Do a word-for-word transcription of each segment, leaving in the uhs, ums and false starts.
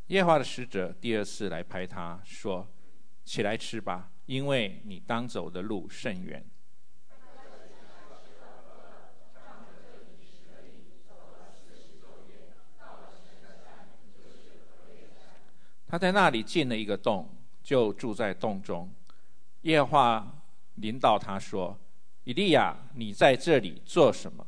耶和华的使者第二次来拍他，说：起来吃吧，因为你当走的路甚远。他在那里进了一个洞，就住在洞中。耶和华临到他说：以利亚，你在这里做什么？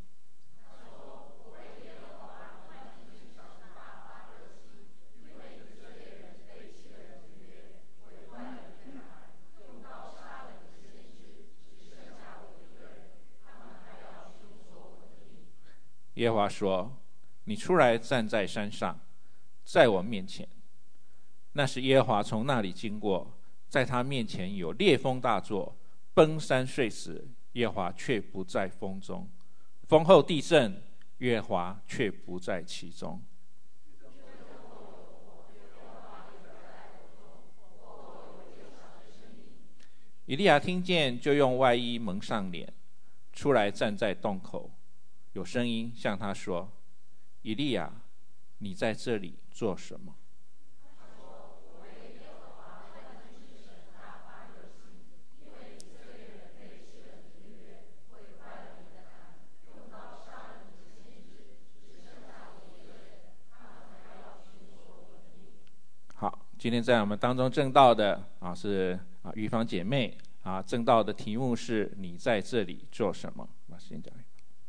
耶和华说：你出来站在山上，在我面前。那时耶和华从那里经过，在他面前有烈风大作，崩山碎石，耶和华却不在风中。风后地震，耶和华却不在其中。以利亚听见，就用外衣蒙上脸，出来站在洞口。有声音向他说：以利亚，你在这里做什么？好，今天在我们当中证道的啊是啊玉芳姐妹啊，证道的题目是你在这里做什么？把时间交给。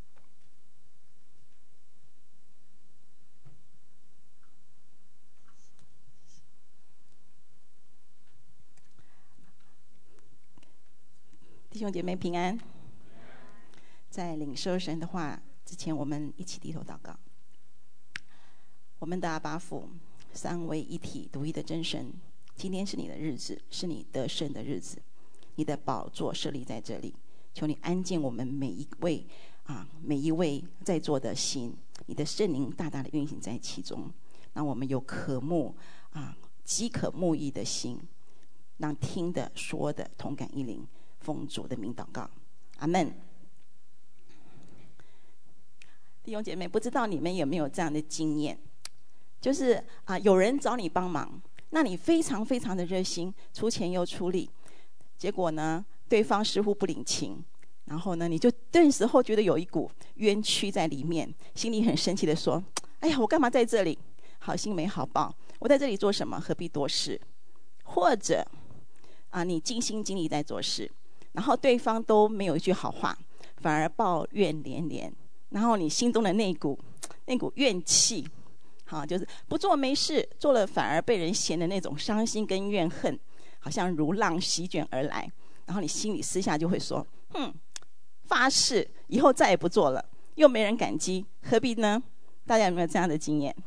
弟兄姐妹平安。在领受神的话之前，我们一起低头祷告。我们的阿爸父，三位一体独一的真神，今天是你的日子，是你得胜的日子，你的宝座设立在这里，求你安静我们每一位啊，每一位在座的心，你的圣灵大大的运行在其中，让我们有渴慕啊饥渴慕义的心，让听的说的同感一灵。奉主的名祷告，阿们。弟兄姐妹，不知道你们有没有这样的经验，就是啊，有人找你帮忙，那你非常非常的热心，出钱又出力，结果呢，对方似乎不领情，然后呢，你就顿时候觉得有一股冤屈在里面，心里很生气的说：哎呀，我干嘛在这里？好心没好报，我在这里做什么？何必多事？或者啊，你尽心尽力在做事，然后对方都没有一句好话，反而抱怨连连，然后你心中的那股那股怨气，好，就是不做没事，做了反而被人嫌的那种伤心跟怨恨，好像如浪席卷而来，然后你心里私下就会说：哼，发誓以后再也不做了，又没人感激，何必呢？大家有没有这样的经验？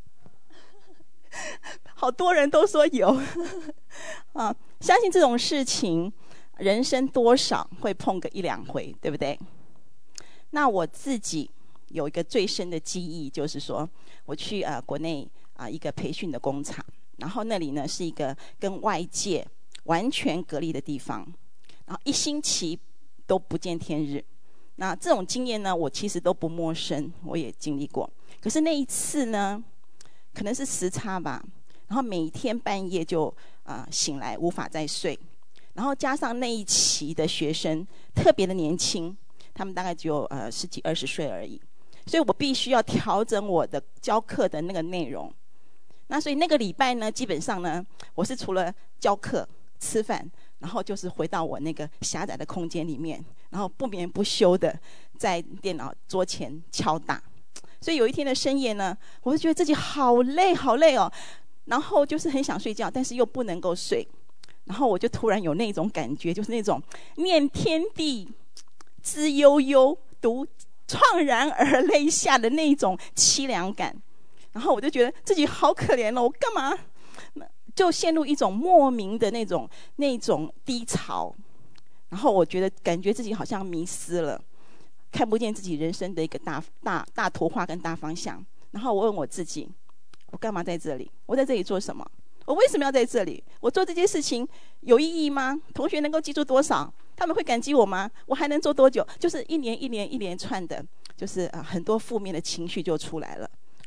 好多人都说有啊，相信这种事情人生多少会碰个一两回，对不对？那我自己有一个最深的记忆，就是说我去呃国内啊、呃、一个培训的工厂，然后那里呢是一个跟外界完全隔离的地方，然后一星期都不见天日。那这种经验呢，我其实都不陌生，我也经历过。可是那一次呢，可能是时差吧，然后每天半夜就啊、呃、醒来无法再睡，然后加上那一期的学生特别的年轻，他们大概只有呃十几二十岁而已，所以我必须要调整我的教课的那个内容。那所以那个礼拜呢，基本上呢，我是除了教课、吃饭，然后就是回到我那个狭窄的空间里面，然后不眠不休的在电脑桌前敲打。所以有一天的深夜呢，我就觉得自己好累好累哦，然后就是很想睡觉，但是又不能够睡，然后我就突然有那种感觉，就是那种念天地之悠悠，独怆然而泪下的那种凄凉感，然后我就觉得自己好可怜了，我干嘛就陷入一种莫名的那种那种低潮，然后我觉得感觉自己好像迷失了，看不见自己人生的一个大大大图画跟大方向。然后我问我自己，我干嘛在这里？我在这里做什么？我为什么要在这里？我做这件事情有意义吗？同学能够记住多少？他们会感激我吗？我还能做多久？就是一年一年一连串的，就是、呃、很多负面的情绪就出来了。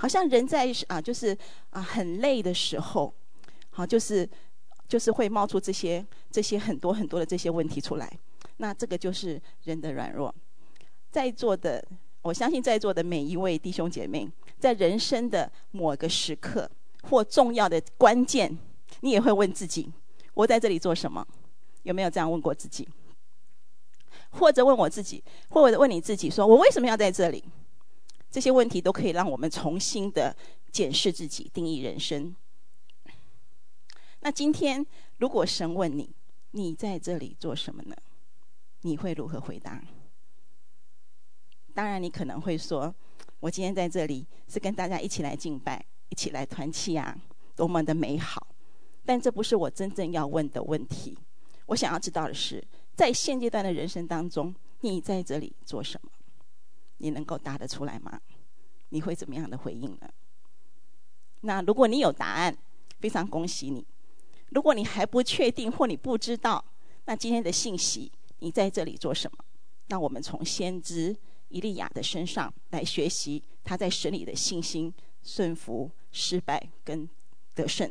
好像人在啊，就是啊很累的时候，好，就是就是会冒出这些这些很多很多的这些问题出来。那这个就是人的软弱。在座的，我相信在座的每一位弟兄姐妹，在人生的某个时刻或重要的关键，你也会问自己：我在这里做什么？有没有这样问过自己？或者问我自己，或者问你自己说：我为什么要在这里？这些问题都可以让我们重新的检视自己，定义人生。那今天如果神问你，你在这里做什么呢？你会如何回答？当然你可能会说，我今天在这里是跟大家一起来敬拜，一起来团契啊，多么的美好。但这不是我真正要问的问题。我想要知道的是，在现阶段的人生当中，你在这里做什么？你能够答得出来吗？你会怎么样的回应呢？那如果你有答案，非常恭喜你。如果你还不确定或你不知道，那今天的信息，你在这里做什么？那我们从先知以利亚的身上来学习他在神里的信心、顺服、失败跟得胜。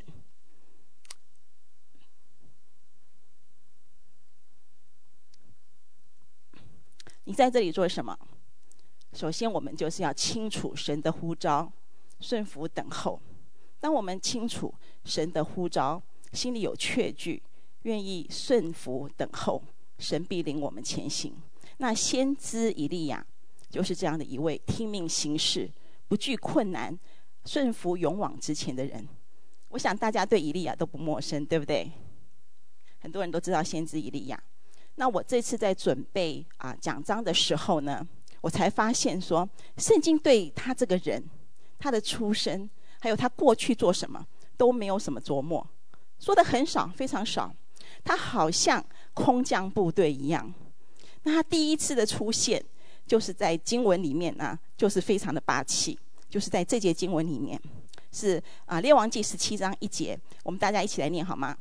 你在这里做什么？首先我们就是要清楚神的呼召，顺服等候。当我们清楚神的呼召，心里有确据，愿意顺服等候，神必领我们前行。那先知以利亚就是这样的一位听命行事、不惧困难、顺服勇往直前的人。我想大家对以利亚都不陌生，对不对？很多人都知道先知以利亚。那我这次在准备啊讲章的时候呢，我才发现说，圣经对他这个人、他的出身，还有他过去做什么，都没有什么琢磨，说的很少，非常少。他好像空降部队一样。那他第一次的出现，就是在经文里面呢，就是非常的霸气，就是在这节经文里面，是啊列王记十七章一节，我们大家一起来念好吗？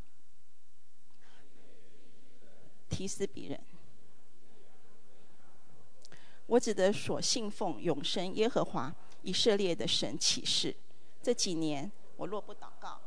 提斯比人，我指的所信奉永生耶和华以色列的神起誓，这几年我若不祷告。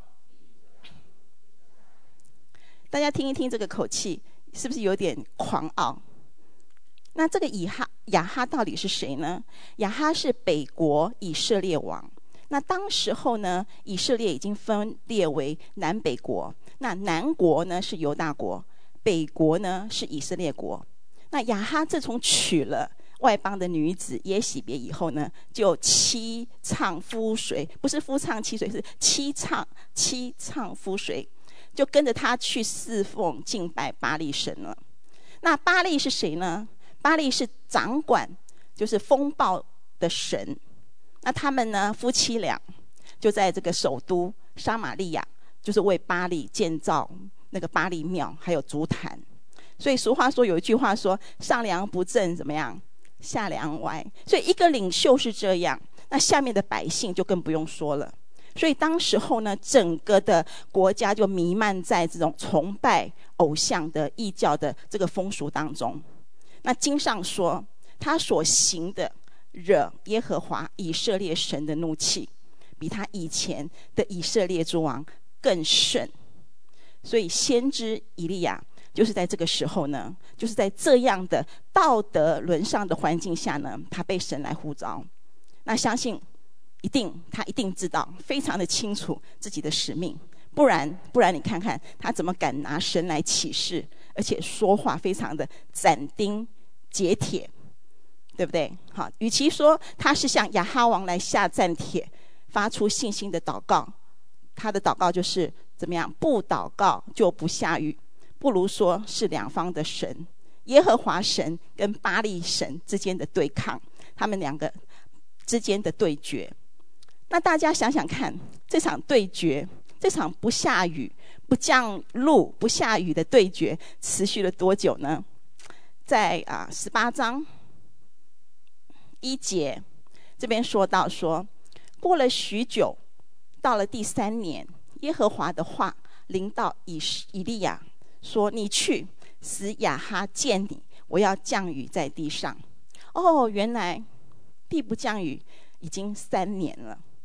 大家听一听这个口气，是不是有点狂傲？那这个以哈亚哈到底是谁呢？亚哈是北国以色列王。那当时候呢，以色列已经分裂为南北国。那南国呢是犹大国，北国呢是以色列国。那亚哈自从娶了外邦的女子耶洗别以后呢，就妻唱夫随，不是夫唱妻随，是妻唱妻唱夫随，就跟着他去侍奉敬拜巴力神了。那巴力是谁呢？巴力是掌管，就是风暴的神。那他们呢，夫妻俩就在这个首都撒玛利亚，就是为巴力建造那个巴力庙，还有足坛。所以俗话说，有一句话说，上梁不正怎么样，下梁歪。所以一个领袖是这样，那下面的百姓就更不用说了。所以当时候呢，整个的国家就弥漫在这种崇拜偶像的异教的这个风俗当中。那经上说，他所行的惹耶和华以色列神的怒气，比他以前的以色列诸王更甚。所以先知以利亚就是在这个时候呢，就是在这样的道德沦丧的环境下呢，他被神来呼召。那相信一定他一定知道，非常的清楚自己的使命，不然不然你看看他怎么敢拿神来起誓，而且说话非常的斩钉截铁，对不对？好，与其说他是向亚哈王来下战帖，发出信心的祷告，他的祷告就是怎么样？不祷告就不下雨，不如说是两方的神，耶和华神跟巴力神之间的对抗，他们两个之间的对决。那大家想想看，这场对决，这场不下雨、不降露、不下雨的对决，持续了多久呢？在啊十八章一节这边说到说，过了许久，到了第三年，耶和华的话临到以以利亚，说：你去使亚哈见你，我要降雨在地上。哦，原来地不降雨已经三年了。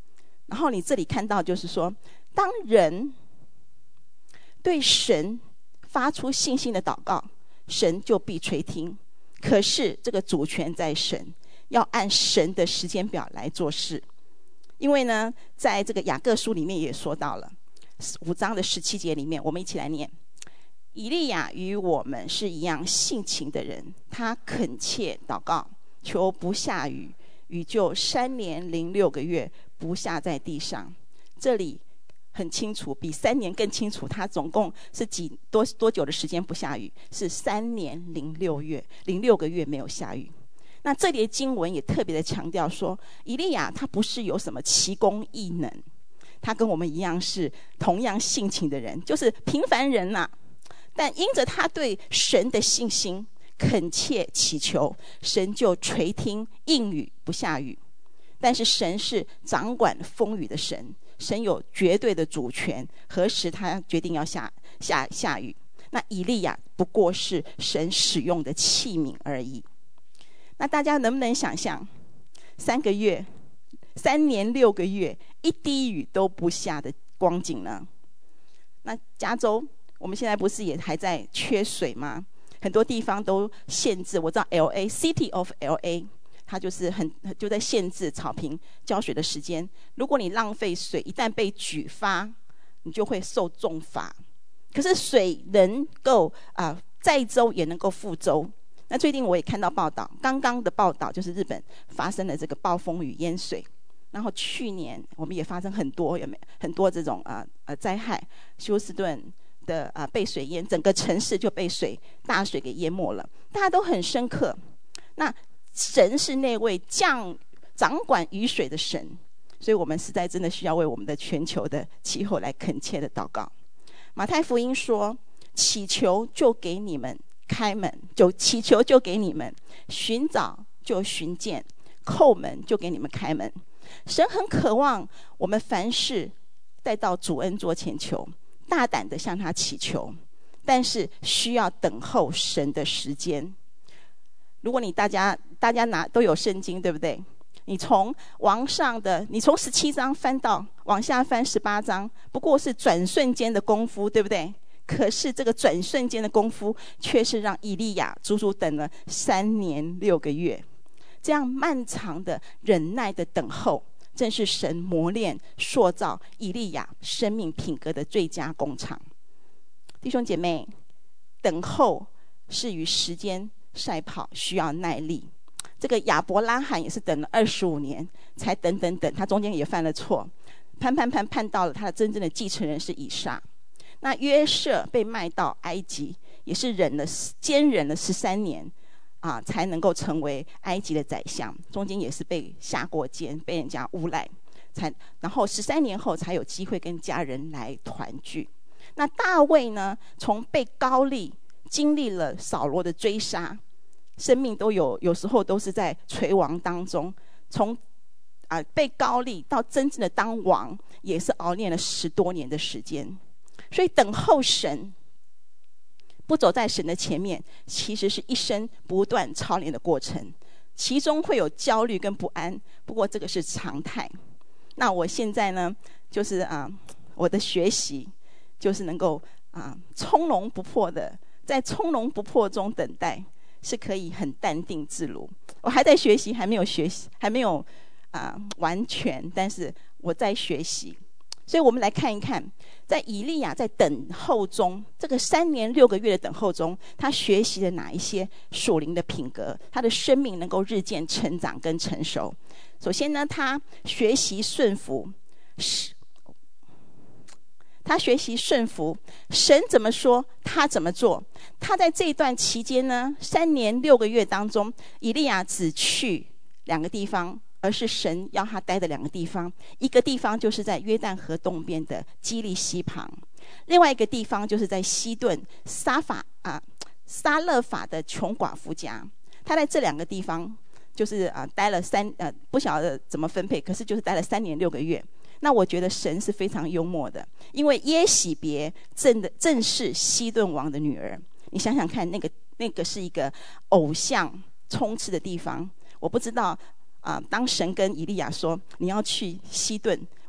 然后你这里看到就是说，当人对神发出信心的祷告，神就必垂听。可是这个主权在神，要按神的时间表来做事。因为呢，在这个雅各书里面也说到了五章的十七节里面，我们一起来念：以利亚与我们是一样性情的人，他恳切祷告，求不下雨，雨就三年零六个月不下在地上。这里很清楚，比三年更清楚，他总共是几多多久的时间不下雨？是三年零六月，零六个月没有下雨。那这里的经文也特别的强调说，以利亚他不是有什么奇功异能，他跟我们一样是同样性情的人，就是平凡人呐、啊。但因着他对神的信心，恳切祈求，神就垂听应允不下雨。但是神是掌管风雨的神，神有绝对的主权，何时他决定要下下下雨。那以利亚不过是神使用的器皿而已。那大家能不能想象，三个月、三年六个月，一滴雨都不下的光景呢？那加州，我们现在不是也还在缺水吗？很多地方都限制，我知道 L A City of L A， 它就是很就在限制草坪浇水的时间。如果你浪费水，一旦被举发，你就会受重罚。可是水能够啊、呃、载舟也能够覆舟。那最近我也看到报道，刚刚的报道就是日本发生了这个暴风雨淹水，然后去年我们也发生很多有没有很多这种啊呃灾害，休斯顿的啊、呃、被水淹，整个城市就被水大水给淹没了，大家都很深刻。那神是那位降掌管雨水的神，所以我们实在真的需要为我们的全球的气候来恳切的祷告。马太福音说，祈求就给你们开门，就祈求就给你们，寻找就寻见，叩门就给你们开门。神很渴望我们凡事带到主恩座前求，大胆的向他祈求，但是需要等候神的时间。如果你大家大家拿都有圣经，对不对？你从往上的，你从十七章翻到往下翻十八章，不过是转瞬间的功夫，对不对？可是这个转瞬间的功夫，却是让以利亚足足等了三年六个月。这样漫长的忍耐的等候，正是神磨练塑造以利亚生命品格的最佳工厂。弟兄姐妹，等候是与时间赛跑，需要耐力。这个亚伯拉罕也是等了二十五年，才等等等，他中间也犯了错，盼盼盼盼到了他的真正的继承人是以撒。那约瑟被卖到埃及，也是忍了坚忍了十三年啊，才能够成为埃及的宰相。中间也是被下过监，被人家诬赖，才然后十三年后才有机会跟家人来团聚。那大卫呢，从被高利经历了扫罗的追杀，生命都有有时候都是在垂亡当中，从啊被高利到真正的当王，也是熬练了十多年的时间。所以等候神，不走在神的前面，其实是一生不断操练的过程，其中会有焦虑跟不安，不过这个是常态。那我现在呢，就是啊，我的学习就是能够啊从容不迫的，在从容不迫中等待，是可以很淡定自如。我还在学习，还没有学习，还没有啊完全，但是我在学习。所以我们来看一看，在以利亚在等候中，这个三年六个月的等候中，他学习了哪一些属灵的品格，他的生命能够日渐成长跟成熟。首先呢，他学习顺服，他学习顺服，神怎么说他怎么做。他在这一段期间呢，三年六个月当中，以利亚只去两个地方，而是神要他待的两个地方。一个地方就是在约旦河东边的基利溪旁，另外一个地方就是在西顿撒法啊撒勒法的穷寡妇家。他在这两个地方就是啊待了三呃不晓得怎么分配，可是就是待了三年六个月。那我觉得神是非常幽默的，因为耶洗别正的正是西顿王的女儿。你想想看，那个那个是一个偶像充斥的地方。我不知道啊、呃，当神跟以利亚说你要去西顿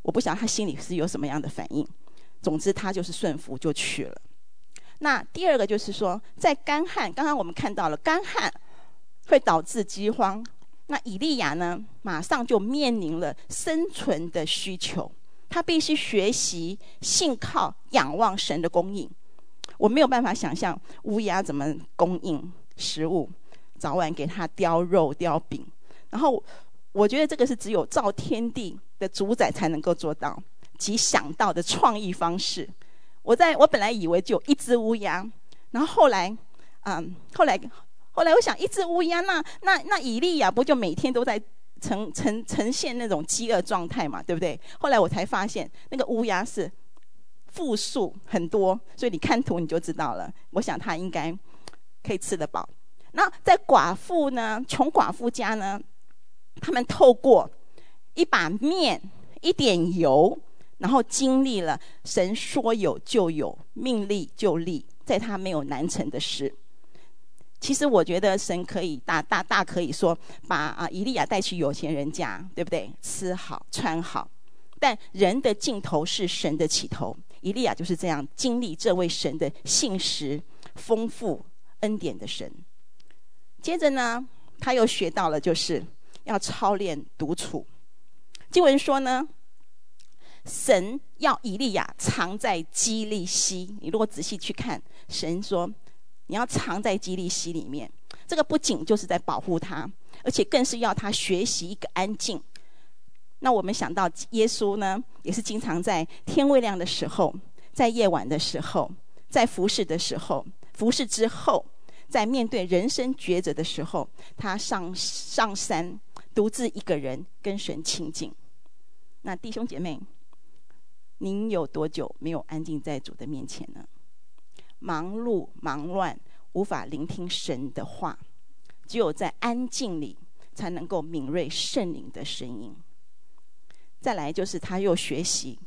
我不晓得他心里是有什么样的反应。总之他就是顺服就去了。那第二个就是说，在干旱，刚刚我们看到了干旱会导致饥荒，那以利亚呢马上就面临了生存的需求，他必须学习信靠仰望神的供应。我没有办法想象乌鸦怎么供应食物，早晚给他叼肉叼饼，然后我觉得这个是只有造天地的主宰才能够做到及想到的创意方式。我在我本来以为就有一只乌鸦，然后后来嗯后来后来我想，一只乌鸦，那那那以利亚不就每天都在呈呈呈现那种饥饿状态嘛，对不对？后来我才发现那个乌鸦是复数很多，所以你看图你就知道了。我想他应该可以吃得饱。那在寡妇呢，穷寡妇家呢，他们透过一把面一点油，然后经历了神说有就有，命立就立，在他没有难成的事。其实我觉得神可以大大大可以说把啊以利亚带去有钱人家，对不对？吃好穿好，但人的尽头是神的起头。以利亚就是这样经历这位神的信实、丰富恩典的神。接着呢，他又学到了就是要操练独处。经文说呢，神要以利亚藏在基利溪。你如果仔细去看，神说你要藏在基利溪里面。这个不仅就是在保护他，而且更是要他学习一个安静。那我们想到耶稣呢，也是经常在天未亮的时候，在夜晚的时候，在服侍的时候，服侍之后，在面对人生抉择的时候，他上上山独自一个人跟神亲近。那弟兄姐妹，您有多久没有安静在主的面前呢？忙碌忙乱无法聆听神的话，只有在安静里才能够敏锐圣灵的声音。再来就是他又学习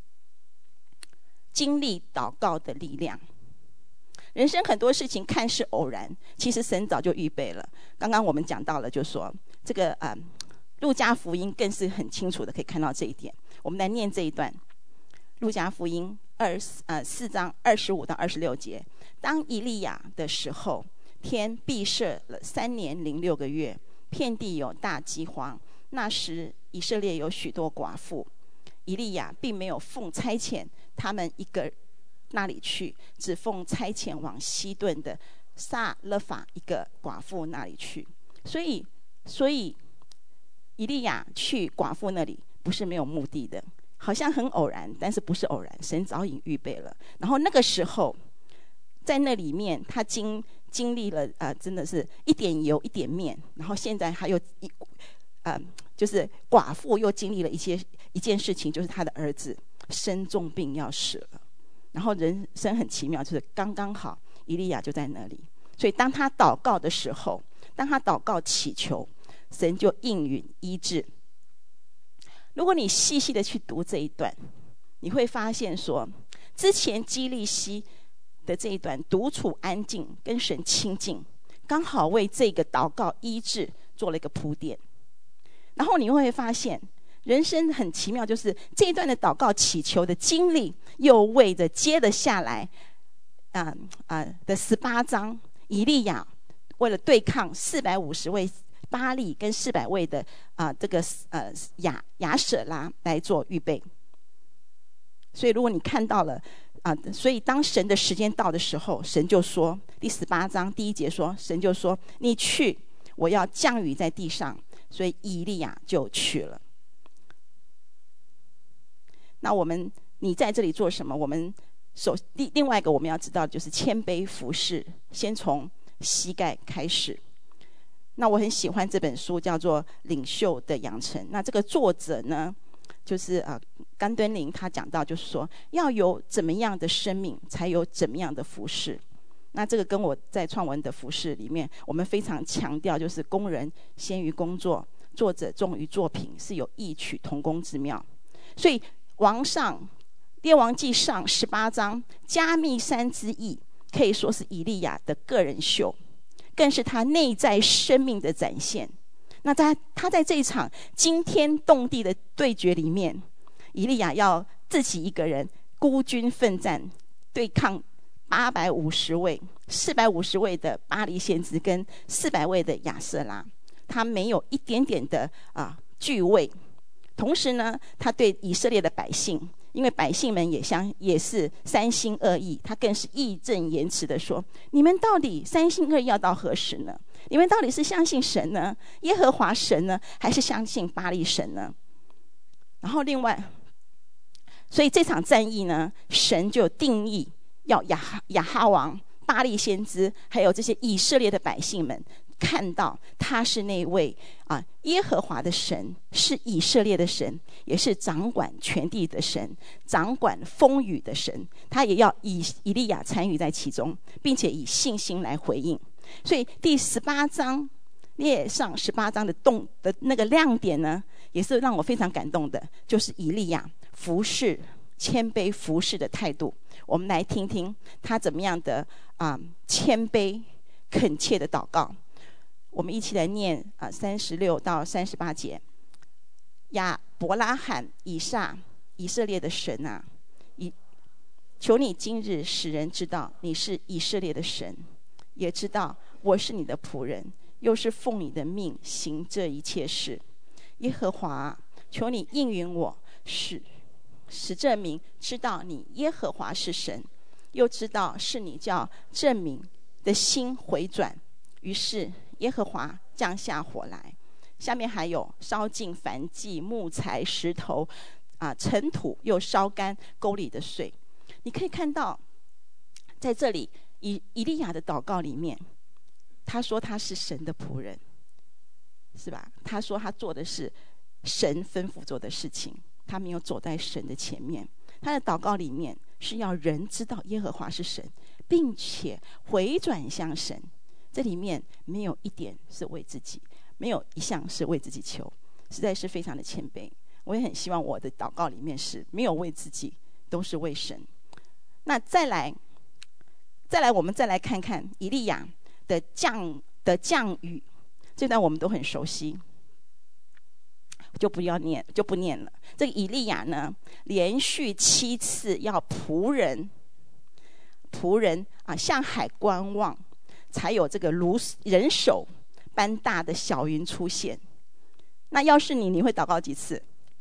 经历祷告的力量。人生很多事情看似偶然，其实神早就预备了。刚刚我们讲到了，就说这个呃，路加福音更是很清楚的可以看到这一点。我们来念这一段，路加福音二呃四章二十五到二十六节。当以利亚的时候，天闭塞了三年零六个月，遍地有大饥荒。那时以色列有许多寡妇，以利亚并没有奉差遣他们一个那里去，只奉差遣往西顿的撒勒法一个寡妇那里去。所以所以以利亚去寡妇那里不是没有目的的，好像很偶然，但是不是偶然，神早已预备了。然后那个时候在那里面他经经历了呃，真的是一点油一点面，然后现在还有一呃，就是寡妇又经历了一些一件事情，就是他的儿子生重病要死了。然后人生很奇妙，就是刚刚好以利亚就在那里，所以当他祷告的时候，当他祷告祈求，神就应允医治。如果你细细的去读这一段，你会发现说，之前基利溪的这一段独处安静跟神亲近，刚好为这个祷告医治做了一个铺垫。然后你会发现人生很奇妙，就是这一段的祷告祈求的经历又为着接着下来啊啊、呃呃、的十八章，以利亚为了对抗四百五十位巴力跟四百位的啊、呃、这个呃亚亚舍拉来做预备。所以如果你看到了啊、呃，所以当神的时间到的时候，神就说，第十八章第一节说，神就说你去，我要降雨在地上。所以以利亚就去了。那我们你在这里做什么？我们首另另外一个我们要知道就是谦卑服侍，先从膝盖开始。那我很喜欢这本书，叫做《领袖的养成》。那这个作者呢，就是呃甘敦林，他讲到就是说，要有怎么样的生命，才有怎么样的服侍。那这个跟我在创文的服事里面，我们非常强调，就是工人先于工作，作者重于作品，是有异曲同工之妙。所以王上列王记上十八章加密山之役，可以说是以利亚的个人秀，更是他内在生命的展现。那在他在这一场惊天动地的对决里面， 以利亚要自己一个人孤军奋战，对抗八百五十位、四百五十位的巴力先知跟四百位的亚瑟拉，他没有一点点的啊惧畏。同时呢，他对以色列的百姓，因为百姓们也相也是三心二意，他更是义正言辞的说：你们到底三心二意要到何时呢？你们到底是相信神呢，耶和华神呢，还是相信巴力神呢？然后另外，所以这场战役呢，神就定义要亚哈亚哈王、巴力先知，还有这些以色列的百姓们，看到他是那位啊耶和华的神，是以色列的神，也是掌管全地的神，掌管风雨的神。他也要以以利亚参与在其中，并且以信心来回应。所以第十八章列上十八章的动的那个亮点呢，也是让我非常感动的，就是以利亚服侍谦卑服侍的态度。我们来听听他怎么样的啊谦卑恳切的祷告。我们一起来念啊三十六到三十八节。亚伯拉罕、以撒、以色列的神啊，以求你今日使人知道你是以色列的神，也知道我是你的仆人，又是奉你的命行这一切事。耶和华，求你应允我，使使这民知道你耶和华是神，又知道是你叫这民的心回转。于是耶和华降下火来，下面还有烧尽燔祭、木材、石头啊、尘土，又烧干沟里的水。你可以看到，在这里以以利亚的祷告里面，他说他是神的仆人，是吧？他说他做的是神吩咐做的事情，他没有走在神的前面。他的祷告里面是要人知道耶和华是神，并且回转向神。这里面没有一点是为自己，没有一项是为自己求，实在是非常的谦卑。我也很希望我的祷告里面是没有为自己，都是为神。那再来再来我们再来看看以利亚的降的降雨，这段我们都很熟悉，就不要念就不念了。这个以利亚呢，连续七次要仆人仆人啊向海观望，才有这个如人手般大的小云出现。那要是你，你会祷告几次？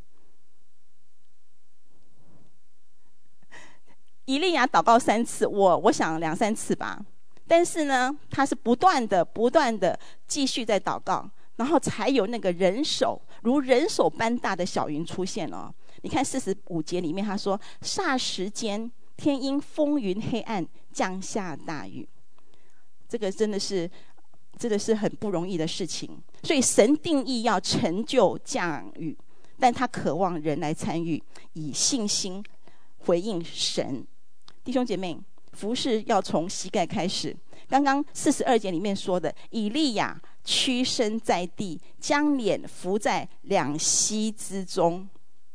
以利亚祷告三次，我我想两三次吧。但是呢，他是不断的、不断的继续在祷告，然后才有那个人手如人手般大的小云出现哦。你看四十五节里面，他说：“霎时间，天因风云黑暗，降下大雨。”这个真的是，真的是很不容易的事情。所以神定义要成就降雨，但他渴望人来参与，以信心回应神。弟兄姐妹，服事要从膝盖开始。刚刚四十二节里面说的，以利亚屈身在地，将脸伏在两膝之中。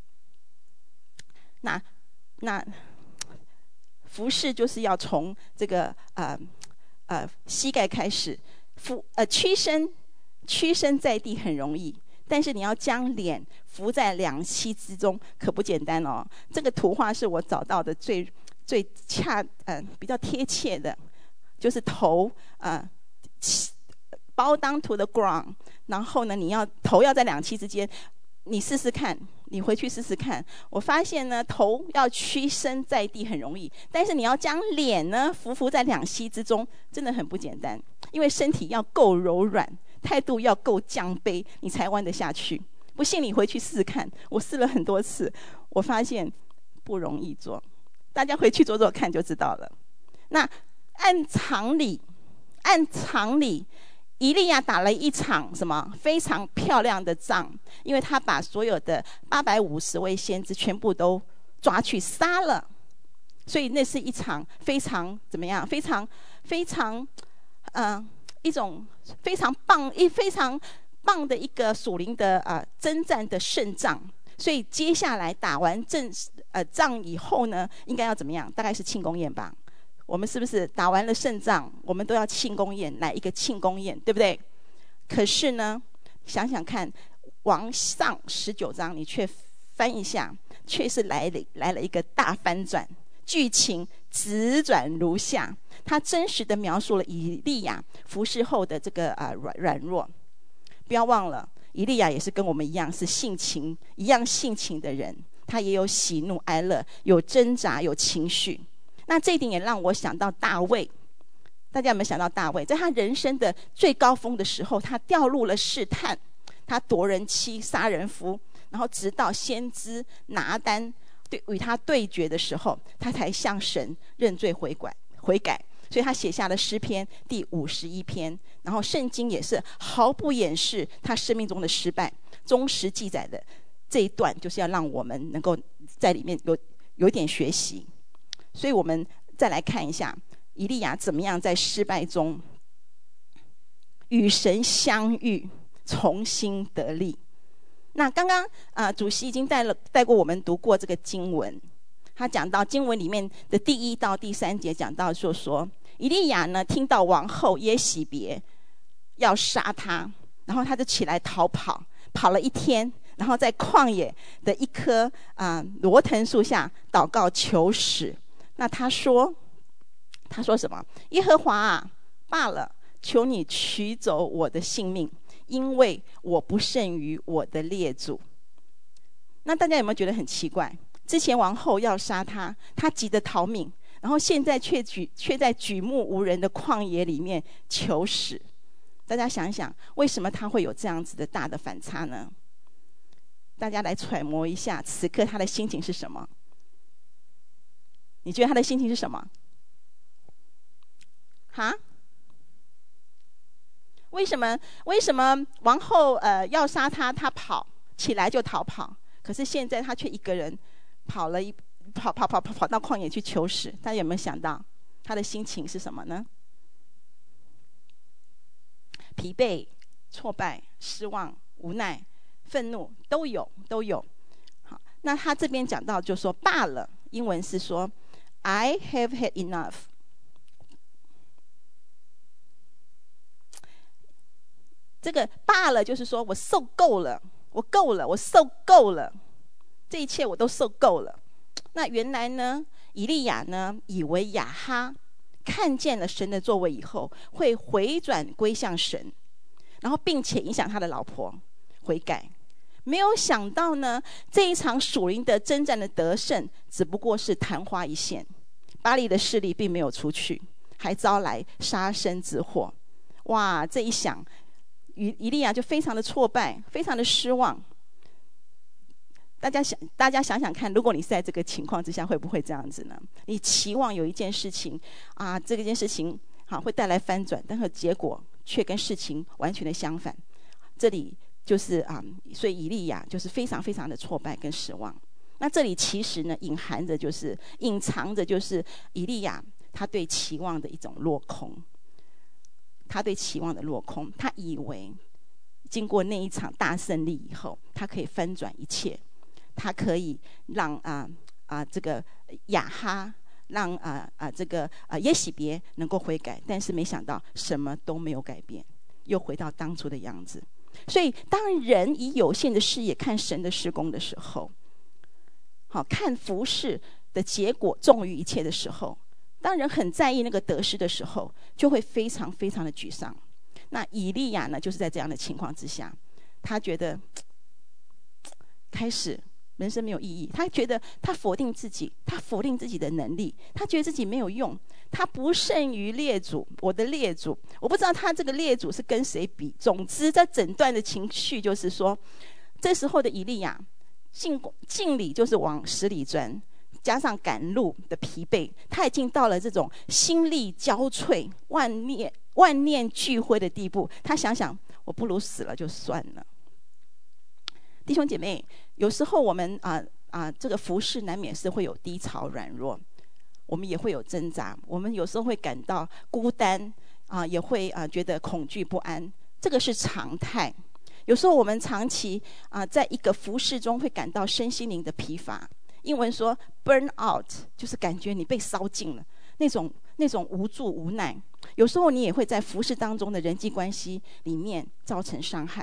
那那服事就是要从这个呃呃膝盖开始，伏呃屈身屈身在地很容易，但是你要将脸伏在两膝之中，可不简单哦。这个图画是我找到的最最恰呃比较贴切的，就是头呃bow down to the ground， 然后呢，你要头要在两膝之间。你试试看，你回去试试看。我发现呢，头要屈身在地很容易，但是你要将脸呢伏伏在两膝之中，真的很不简单。因为身体要够柔软，态度要够降卑，你才弯得下去。不信你回去试试看，我试了很多次，我发现不容易做。大家回去做做看就知道了。那按常理，按常理。以利亚打了一场什么非常漂亮的仗，因为他把所有的八百五十位先知全部都抓去杀了，所以那是一场非常怎么样？非常非常，嗯、呃，一种非常棒、一非常棒的一个属灵的呃征战的胜仗。所以接下来打完阵呃仗以后呢，应该要怎么样？大概是庆功宴吧。我们是不是打完了胜仗，我们都要庆功宴，来一个庆功宴，对不对？可是呢，想想看，往上十九章，你却翻一下， 却是来了来了一个大翻转，剧情直转如下。他真实的描述了以利亚服侍后的这个啊软软弱。不要忘了，以利亚也是跟我们一样是性情一样性情的人，他也有喜怒哀乐，有挣扎，有情绪。那这一点也让我想到大卫。大家有没有想到大卫在他人生的最高峰的时候，他掉入了试探，他夺人妻杀人夫，然后直到先知拿单对与他对决的时候，他才向神认罪悔改悔改。所以他写下了诗篇第五十一篇，然后圣经也是毫不掩饰他生命中的失败，忠实记载的这一段，就是要让我们能够在里面有有一点学习。所以我们再来看一下以利亚怎么样在失败中与神相遇，重新得力。那刚刚啊、呃，主席已经带了带过我们读过这个经文，他讲到经文里面的第一到第三节，讲到说说以利亚呢听到王后耶洗别要杀他，然后他就起来逃跑，跑了一天，然后在旷野的一棵啊、呃、罗藤树下祷告求死。那他说他说什么？耶和华啊，罢了，求你取走我的性命，因为我不胜于我的列祖。那大家有没有觉得很奇怪？之前王后要杀他，他急得逃命，然后现在却举却在举目无人的旷野里面求死。大家想想，为什么他会有这样子的大的反差呢？大家来揣摩一下，此刻他的心情是什么？你觉得他的心情是什么？哈？为什么？为什么王后呃要杀他，他跑起来就逃跑？可是现在他却一个人跑了一跑跑跑跑跑到旷野去求死。大家有没有想到他的心情是什么呢？疲惫、挫败、失望、无奈、愤怒都有，都有。好，那他这边讲到就说罢了，英文是说 I have had enough。这个罢了就是说我受够了，我够了，我受够了，这一切我都受够了。那原来呢，以利亚呢以为亚哈看见了神的作为以后，会回转归向神，然后并且影响他的老婆悔改。没有想到呢，这一场属灵的征战的得胜，只不过是昙花一现，巴力的势力并没有除去，还招来杀身之祸。哇，这一想，以利亚就非常的挫败，非常的失望。大家想，大家想想看，如果你是在这个情况之下，会不会这样子呢？你期望有一件事情啊，这件事情好会带来翻转，但是结果却跟事情完全的相反。这里就是啊，所以以利亚就是非常非常的挫败跟失望。那这里其实呢，隐含着就是隐藏着就是以利亚他对期望的一种落空。他对期望的落空，他以为经过那一场大胜利以后，他可以翻转一切，他可以让啊啊、呃、这个亚哈，让啊啊、呃、这个啊、呃、耶洗别能够悔改，但是没想到什么都没有改变，又回到当初的样子。所以，当人以有限的视野看神的事工的时候，好看服事的结果重于一切的时候。当人很在意那个得失的时候，就会非常非常的沮丧。那以利亚呢，就是在这样的情况之下，他觉得开始人生没有意义，他觉得他否定自己，他否定自己的能力，他觉得自己没有用，他不胜于列祖，我的列祖，我不知道他这个列祖是跟谁比。总之，这整段的情绪就是说，这时候的以利亚敬敬礼就是往死里钻。加上赶路的疲惫，他已经到了这种心力交瘁、万念万念俱灰的地步。他想想，我不如死了就算了。弟兄姐妹，有时候我们啊啊、呃呃，这个服事难免是会有低潮、软弱，我们也会有挣扎，我们有时候会感到孤单啊、呃，也会啊、呃、觉得恐惧不安，这个是常态。有时候我们长期啊、呃，在一个服事中会感到身心灵的疲乏。英文说 burn out， 就是感觉你被烧尽了，那种那种无助无奈。有时候你也会在服事当中的人际关系里面造成伤害，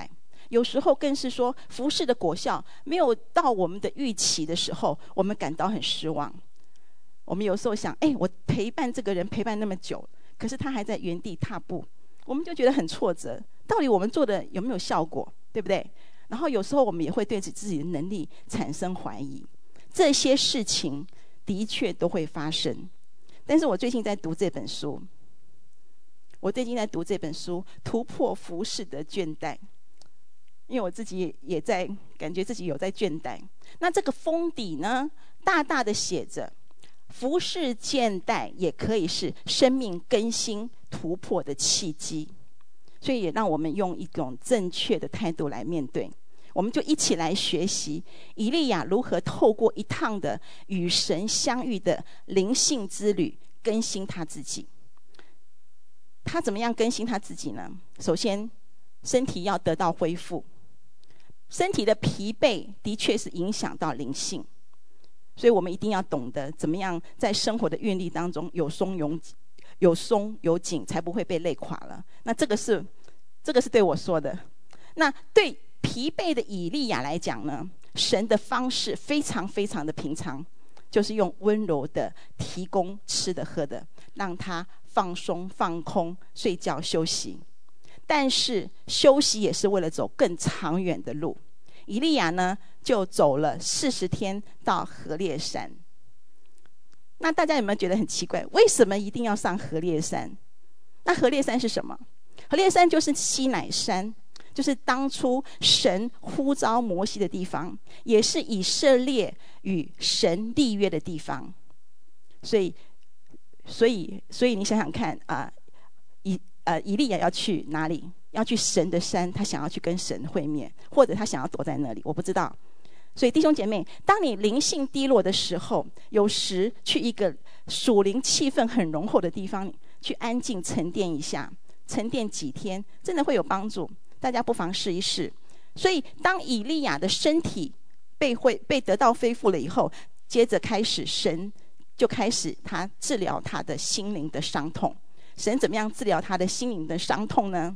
有时候更是说服事的果效没有到我们的预期的时候，我们感到很失望。我们有时候想，哎，我陪伴这个人陪伴那么久，可是他还在原地踏步，我们就觉得很挫折。到底我们做的有没有效果，对不对？然后有时候我们也会对自己的能力产生怀疑。这些事情的确都会发生。但是我最近在读这本书，我最近在读这本书《突破服事的倦怠》，因为我自己也在感觉自己有在倦怠。那这个封底呢，大大的写着服事倦怠也可以是生命更新突破的契机，所以也让我们用一种正确的态度来面对。我们就一起来学习以利亚如何透过一趟的与神相遇的灵性之旅更新他自己。他怎么样更新他自己呢？首先，身体要得到恢复。身体的疲惫的确是影响到灵性，所以我们一定要懂得怎么样在生活的韵律当中有松有有松有紧，才不会被累垮了。那这个是这个是对我说的。那对疲惫的以利亚来讲呢，神的方式非常非常的平常，就是用温柔的提供吃的喝的，让他放松放空睡觉休息。但是休息也是为了走更长远的路。以利亚呢，就走了四十天到何烈山。那大家有没有觉得很奇怪？为什么一定要上何烈山？那何烈山是什么？何烈山就是西乃山，就是当初神呼召摩西的地方，也是以色列与神立约的地方。所以，所以，所以你想想看啊、呃，以呃以利亚要去哪里？要去神的山，他想要去跟神会面，或者他想要躲在那里，我不知道。所以弟兄姐妹，当你灵性低落的时候，有时去一个属灵气氛很浓厚的地方，去安静沉淀一下，沉淀几天，真的会有帮助。大家不妨试一试。所以当以利亚的身体被会被得到恢复了以后，接着开始神就开始他治疗他的心灵的伤痛。神怎么样治疗他的心灵的伤痛呢？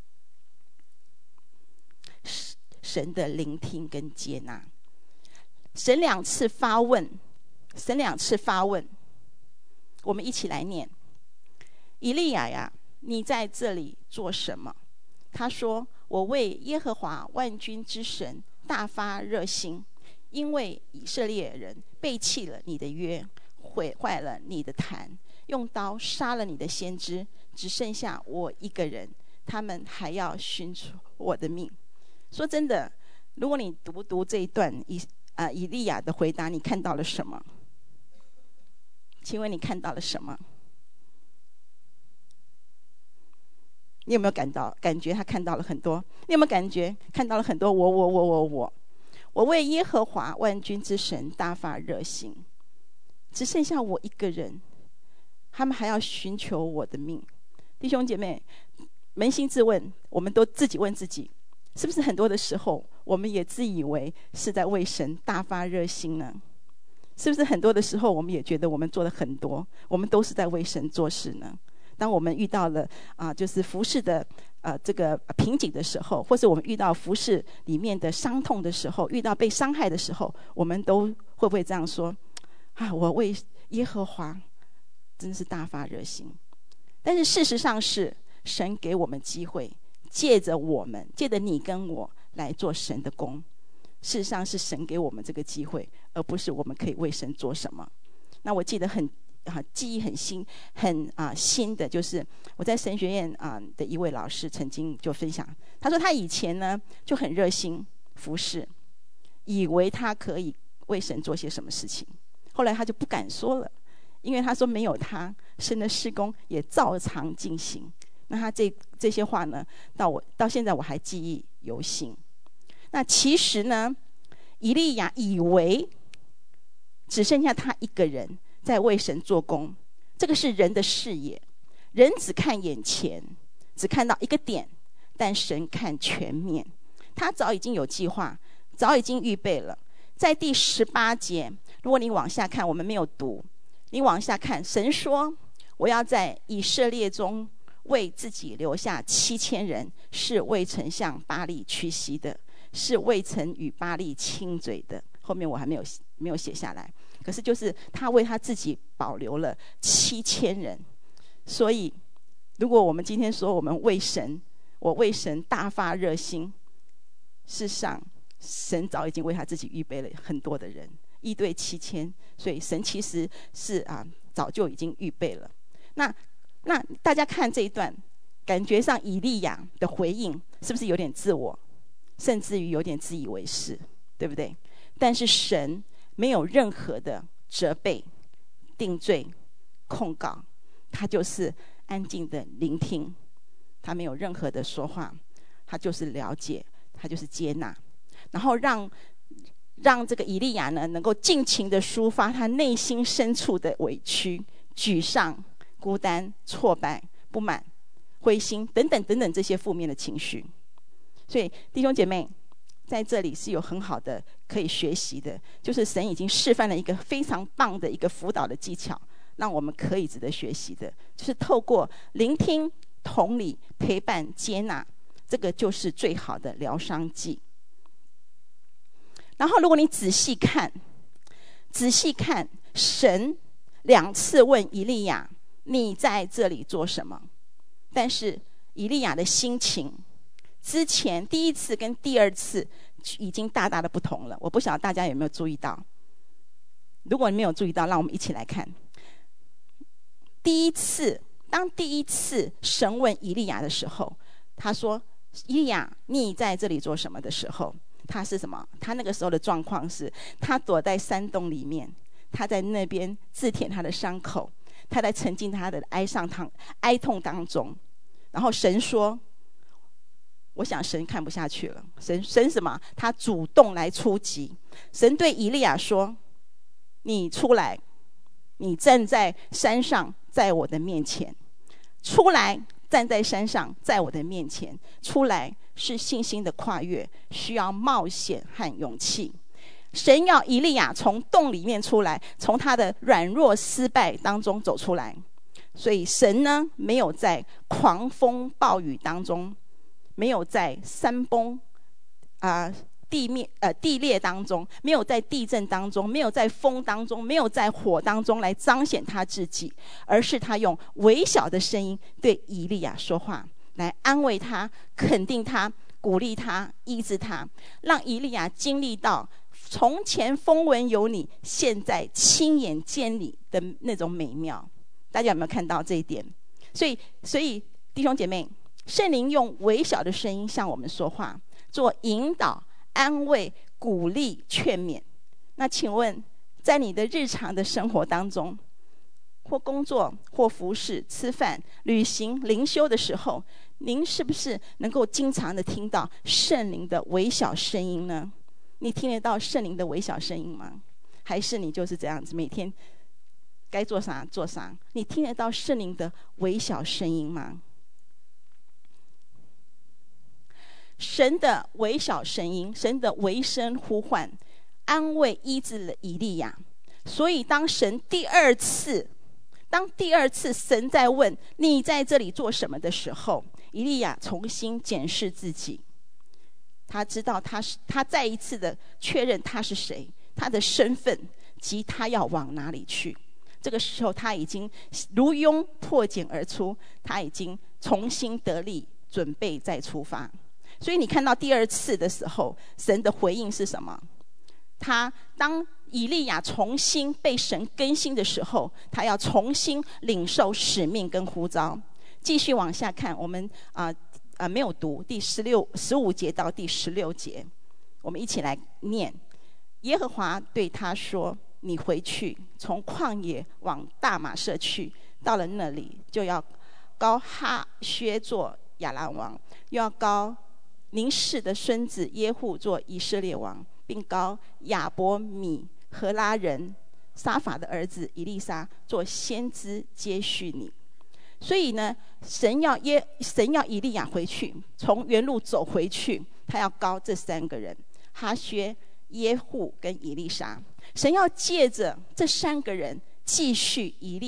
神的聆听跟接纳。神两次发问，神两次发问，我们一起来念。以利亚呀，你在这里做什么？他说，我为耶和华万军之神大发热心，因为以色列人背弃了你的约，毁坏了你的坛，用刀杀了你的先知，只剩下我一个人，他们还要寻出我的命。说真的，如果你读读这一段以啊、呃、以利亚的回答，你看到了什么？请问你看到了什么？你有没有感到感觉他看到了很多？你有没有感觉看到了很多我我我我我我为耶和华万军之神大发热心，只剩下我一个人，他们还要寻求我的命。弟兄姐妹，扪心自问，我们都自己问自己，是不是很多的时候我们也自以为是在为神大发热心呢？是不是很多的时候我们也觉得我们做了很多，我们都是在为神做事呢？当我们遇到了啊、呃，就是服事的呃这个瓶颈的时候，或是我们遇到服事里面的伤痛的时候，遇到被伤害的时候，我们都会不会这样说啊？我为耶和华真是大发热心。但是事实上是神给我们机会，借着我们，借着你跟我来做神的工。事实上是神给我们这个机会，而不是我们可以为神做什么。那我记得很啊，记忆很新，很啊新的，就是我在神学院啊的一位老师曾经就分享，他说他以前呢就很热心服事，以为他可以为神做些什么事情，后来他就不敢说了，因为他说没有他，神的事工也照常进行。那他这这些话呢，到我到现在我还记忆犹新。那其实呢，以利亚以为只剩下他一个人在为神做工，这个是人的视野，人只看眼前，只看到一个点，但神看全面。他早已经有计划，早已经预备了。在第十八节，如果你往下看，我们没有读，你往下看，神说我要在以色列中为自己留下七千人，是未曾向巴力屈膝的，是未曾与巴力亲嘴的。后面我还没有没有写下来，可是就是他为他自己保留了七千人。所以如果我们今天说我们为神，我为神大发热心，事实上神早已经为他自己预备了很多的人，一对七千，所以神其实是啊早就已经预备了。那那大家看这一段，感觉上以利亚的回应是不是有点自我，甚至于有点自以为是，对不对？但是神没有任何的责备、定罪、控告，他就是安静的聆听，他没有任何的说话，他就是了解，他就是接纳，然后让让这个以利亚呢能够尽情的抒发他内心深处的委屈、沮丧、孤单、挫败、不满、灰心等等等等这些负面的情绪。所以弟兄姐妹，在这里是有很好的可以学习的，就是神已经示范了一个非常棒的一个辅导的技巧，让我们可以值得学习的，就是透过聆听、同理、陪伴、接纳，这个就是最好的疗伤剂。然后如果你仔细看仔细看神两次问以利亚，你在这里做什么？但是以利亚的心情之前第一次跟第二次已经大大的不同了。我不晓得大家有没有注意到，如果你没有注意到，让我们一起来看。第一次当第一次神问以利亚的时候，他说以利亚你在这里做什么的时候，他是什么？他那个时候的状况是他躲在山洞里面，他在那边自舔他的伤口，他在沉浸他的哀伤哀痛当中。然后神说，我想神看不下去了，神神什么？他主动来出击。神对以利亚说，你出来，你站在山上，在我的面前。出来，站在山上，在我的面前。出来是信心的跨越，需要冒险和勇气。神要以利亚从洞里面出来，从他的软弱失败当中走出来。所以神呢，没有在狂风暴雨当中，没有在山崩啊、呃、地面呃地裂当中，没有在地震当中，没有在风当中，没有在火当中来彰显他自己，而是他用微小的声音对以利亚说话，来安慰他、肯定他、鼓励他、医治他，让以利亚经历到从前风闻有你，现在亲眼见你的那种美妙。大家有没有看到这一点？所以所以弟兄姐妹，圣灵用微小的声音向我们说话，做引导、安慰、鼓励、劝勉。那请问在你的日常的生活当中，或工作或服侍、吃饭、旅行、灵修的时候，您是不是能够经常的听到圣灵的微小声音呢？你听得到圣灵的微小声音吗？还是你就是这样子，每天该做啥做啥？你听得到圣灵的微小声音吗？神的微小声音，神的微声呼唤，安慰医治了以利亚。所以当神第二次当第二次神在问你在这里做什么的时候，以利亚重新检视自己，他知道他是他再一次的确认他是谁，他的身份及他要往哪里去。这个时候他已经如拥破茧而出，他已经重新得力，准备再出发。所以你看到第二次的时候，神的回应是什么？他当以利亚重新被神更新的时候，他要重新领受使命跟呼召。继续往下看，我们啊啊、呃呃、没有读第十六十五节到第十六节，我们一起来念。耶和华对他说，你回去，从旷野往大马色去，到了那里，就要膏哈薛做亚兰王，又要膏宁示的孙子耶户做以色列王，并膏亚伯米和拉人沙法的儿子以利沙做先知，接续你。所以呢，神要耶神要以利亚回去，从原路走回去，他要膏这三个人：哈薛、耶户跟以利沙。神要借着这三个人继续以利亚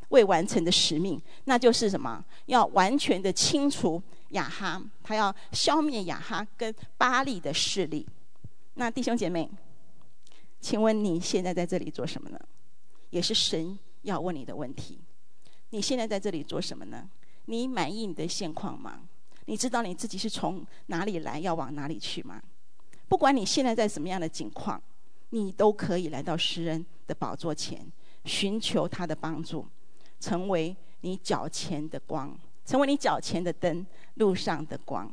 未完成的使命，那就是什么？要完全的清除亚哈，他要消灭亚哈跟巴力的势力。那弟兄姐妹，请问你现在在这里做什么呢？也是神要问你的问题。你现在在这里做什么呢？你满意你的现况吗？你知道你自己是从哪里来，要往哪里去吗？不管你现在在什么样的境况，你都可以来到施恩的宝座前，寻求他的帮助，成为你脚前的光，成为你脚前的灯，路上的光。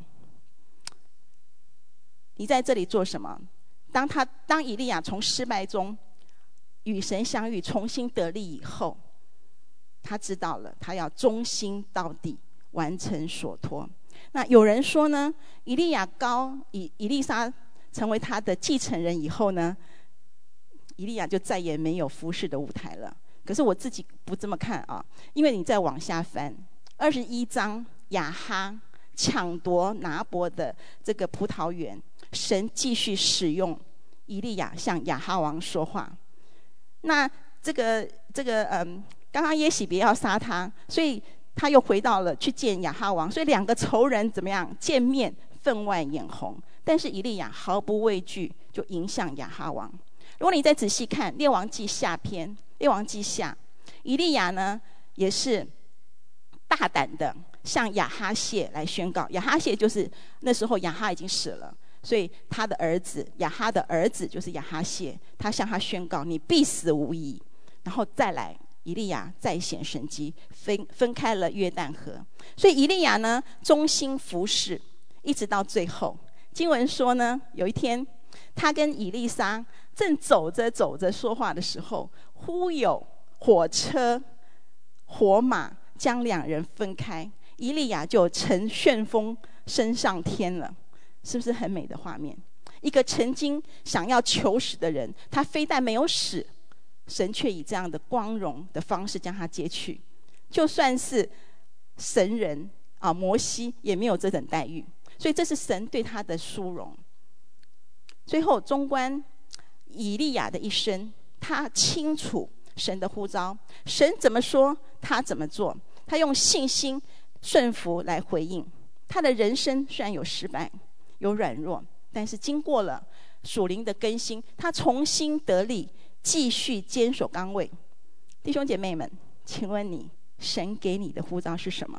你在这里做什么？当他当以利亚从失败中与神相遇，重新得力以后，他知道了，他要忠心到底，完成所托。那有人说呢，以利亚高以以利沙成为他的继承人以后呢，以利亚就再也没有服侍的舞台了。可是我自己不这么看啊，因为你再往下翻二十一章，亚哈抢夺拿伯的这个葡萄园，神继续使用以利亚向亚哈王说话。那这个这个嗯，刚刚耶洗别要杀他，所以他又回到了去见亚哈王，所以两个仇人怎么样见面分外眼红，但是以利亚毫不畏惧，就迎向亚哈王。如果你再仔细看列王记下篇，列王记下，以利亚呢也是大胆的向亚哈谢来宣告。亚哈谢就是那时候亚哈已经死了，所以他的儿子亚哈的儿子就是亚哈谢，他向他宣告你必死无疑。然后再来以利亚再显神迹，分分开了约旦河。所以以利亚呢忠心服侍，一直到最后。经文说呢，有一天他跟以利沙正走着走着说话的时候，忽有火车火马将两人分开，以利亚就乘旋风升上天了。是不是很美的画面？一个曾经想要求死的人，他非但没有死，神却以这样的光荣的方式将他接去。就算是神人啊，摩西也没有这等待遇，所以这是神对他的殊荣。最后中观以利亚的一生，他清楚神的呼召，神怎么说他怎么做，他用信心顺服来回应。他的人生虽然有失败有软弱，但是经过了属灵的更新，他重新得力，继续坚守岗位。弟兄姐妹们，请问你神给你的呼召是什么？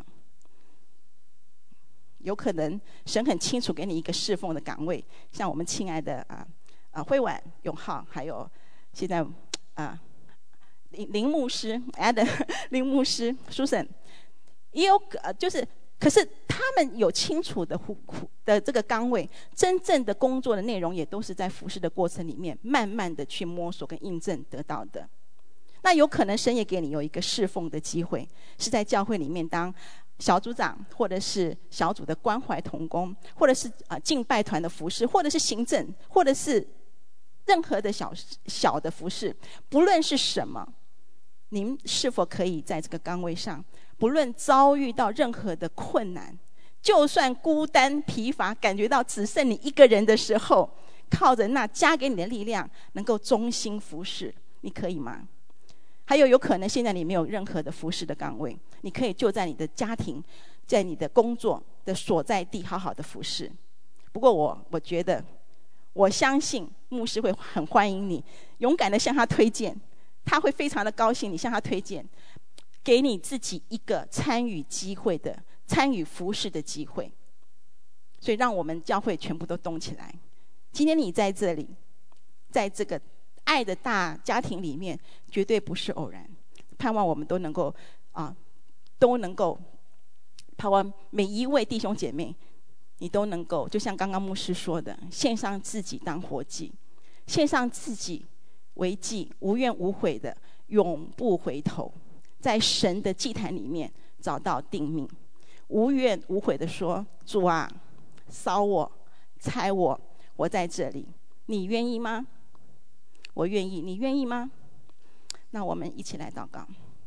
有可能神很清楚给你一个侍奉的岗位，像我们亲爱的啊啊慧婉、永浩，还有现在啊林林牧师、Adam 林牧师、Susan， 也有呃就是。可是他们有清楚的的这个岗位，真正的工作的内容也都是在服侍的过程里面，慢慢的去摸索跟印证得到的。那有可能神也给你有一个侍奉的机会，是在教会里面当小组长，或者是小组的关怀同工，或者是啊敬拜团的服侍，或者是行政，或者是任何的小小的服侍，不论是什么，您是否可以在这个岗位上？不论遭遇到任何的困难，就算孤单疲乏，感觉到只剩你一个人的时候，靠着那加给你的力量，能够忠心服侍，你可以吗？还有有可能现在你没有任何的服侍的岗位，你可以就在你的家庭，在你的工作的所在地好好的服侍。不过我我觉得，我相信牧师会很欢迎你，勇敢的向他推荐，他会非常的高兴你向他推荐，给你自己一个参与机会的参与服事的机会。所以让我们教会全部都动起来。今天你在这里，在这个爱的大家庭里面，绝对不是偶然。盼望我们都能够啊，都能够盼望每一位弟兄姐妹，你都能够就像刚刚牧师说的，献上自己当活祭，献上自己为祭，无怨无悔的，永不回头。在神的祭坛里面找到定命，无怨无悔的说：主啊，烧我，拆我，我在这里，你愿意吗？我愿意，你愿意吗？那我们一起来祷告。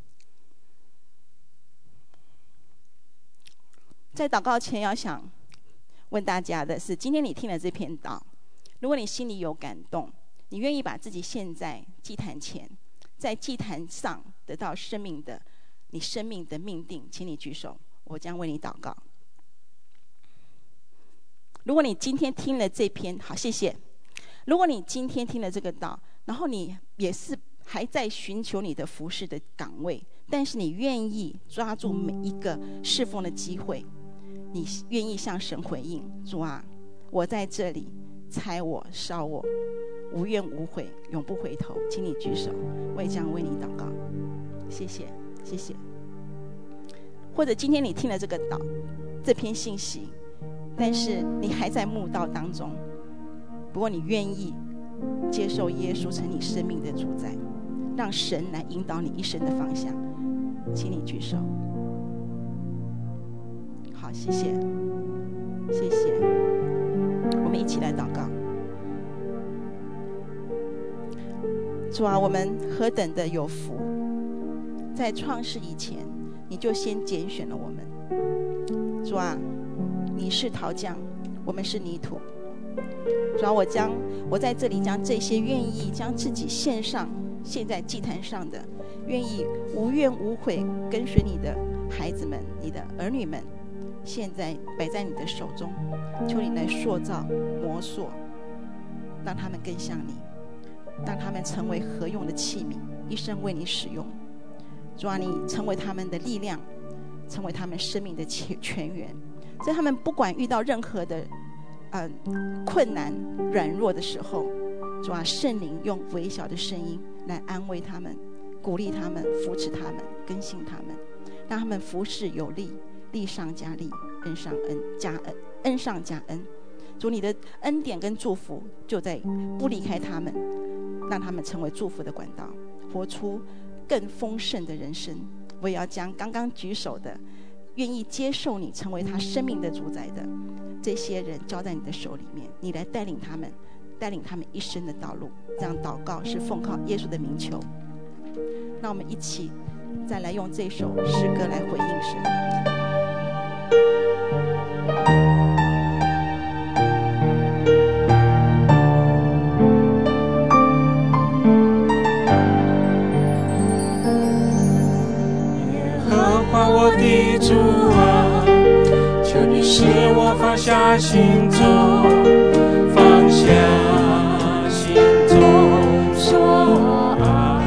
在祷告前要想问大家的是，今天你听了这篇道，如果你心里有感动，你愿意把自己献在祭坛前，在祭坛上得到生命的你生命的命定，请你举手，我将为你祷告。如果你今天听了这篇，好，谢谢。如果你今天听了这个道，然后你也是还在寻求你的服事的岗位，但是你愿意抓住每一个侍奉的机会，你愿意向神回应，主啊，我在这里，拆我烧我，无怨无悔，永不回头，请你举手，我也将为你祷告。谢谢谢谢。或者今天你听了这个道，这篇信息，但是你还在慕道当中，不过你愿意接受耶稣成你生命的主宰，让神来引导你一生的方向，请你举手。好，谢谢谢谢。我们一起来祷告。主啊，我们何等的有福，在创世以前你就先拣选了我们。主啊，你是陶匠，我们是泥土。主啊，我将我在这里将这些愿意将自己献上，献在祭坛上的，愿意无怨无悔跟随你的孩子们，你的儿女们，现在摆在你的手中，求你来塑造磨塑，让他们更像你，让他们成为合用的器皿，一生为你使用。主啊，你成为他们的力量，成为他们生命的泉源，在他们不管遇到任何的呃困难软弱的时候，主啊，圣灵用微小的声音来安慰他们，鼓励他们，扶持他们，更新他们，让他们服事有力，力上加力，恩上恩加恩，恩上加恩。主，你的恩典跟祝福就在不离开他们，让他们成为祝福的管道，活出更丰盛的人生。我也要将刚刚举手的愿意接受你成为他生命的主宰的这些人交在你的手里面，你来带领他们，带领他们一生的道路。这样祷告是奉靠耶稣的名求。那我们一起再来用这首诗歌来回应神。 我的主啊，求你使我放下心中，放下心中所爱。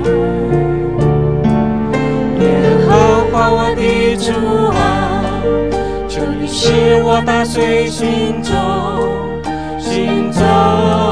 耶和华我的主啊，求你使我打碎心中心中